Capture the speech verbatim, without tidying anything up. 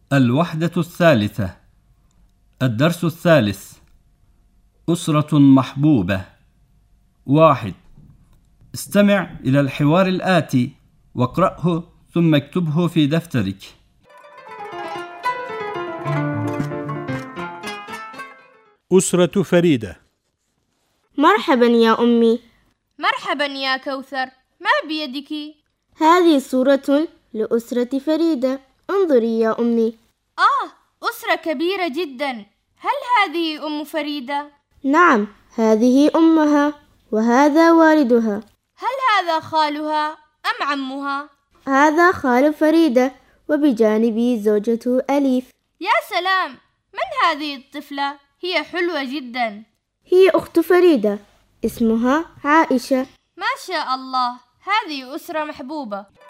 الوحدة الثالثة. الدرس الثالث. أسرة محبوبة. واحد. استمع إلى الحوار الآتي واقرأه ثم اكتبه في دفترك. أسرة فريدة. مرحبا يا أمي. مرحبا يا كوثر، ما بيدك؟ هذه صورة لأسرة فريدة، انظري يا أمي. آه، أسرة كبيرة جدا. هل هذه أم فريدة؟ نعم، هذه أمها وهذا والدها. هل هذا خالها أم عمها؟ هذا خال فريدة وبجانبه زوجته أليف. يا سلام، من هذه الطفلة؟ هي حلوة جدا. هي أخت فريدة، اسمها عائشة. ما شاء الله، هذه أسرة محبوبة.